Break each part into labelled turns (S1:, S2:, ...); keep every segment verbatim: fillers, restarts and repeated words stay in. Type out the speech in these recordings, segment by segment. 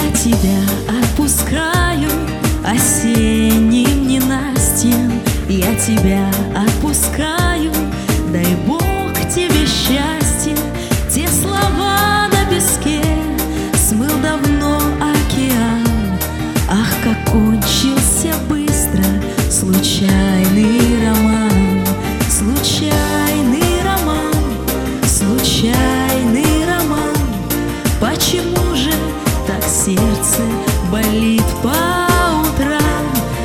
S1: Я тебя отпускаю осенним ненастьем, я тебя отпускаю, дай Бог тебе счастья. Те слова на песке смыл давно океан. Ах, как кончился быстро случайный роман, случайный роман, случайный роман. Почему же так сердце болит по утрам?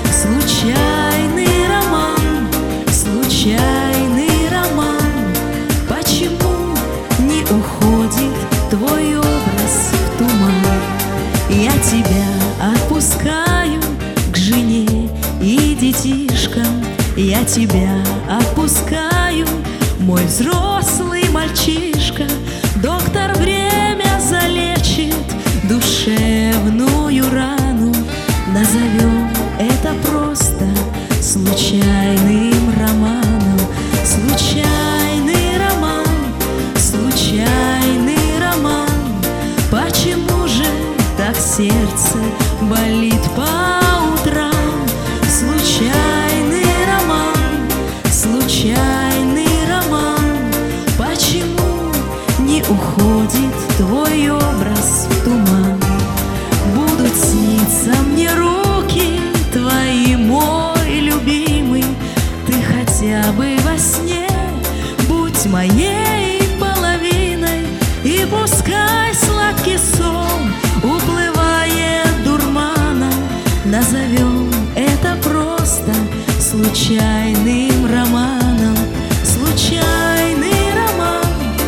S1: Случайный роман, случайный роман. Почему не уходит твой образ в туман? Я тебя отпускаю к жене и детишкам, я тебя отпускаю, мой взрослый мальчишка. Доктор время залечит душевную рану. Назовем это просто случайным романом. Случайный роман, случайный роман. Почему же так сердце болит по утрам? Случайный роман, случайный роман. Почему не уходит твой образ в туман? Будут сниться мне руки твои, мой любимый. Ты хотя бы во сне будь моей половиной, и пускай сладкий сон уплывает дурманом. Назовем это просто случайным романом. Случайный роман,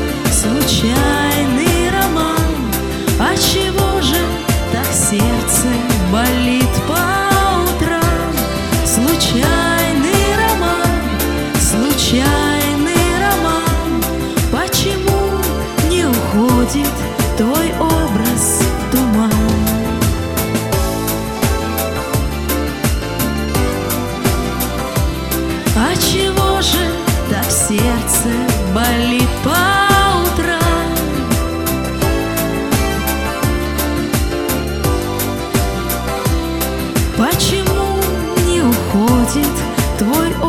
S1: случайный роман. А чего же так сердце болит по утрам? Случайный роман, случайный роман. Почему не уходит твой образ в туман? А чего же так сердце болит по утрам? Почему не уходит твой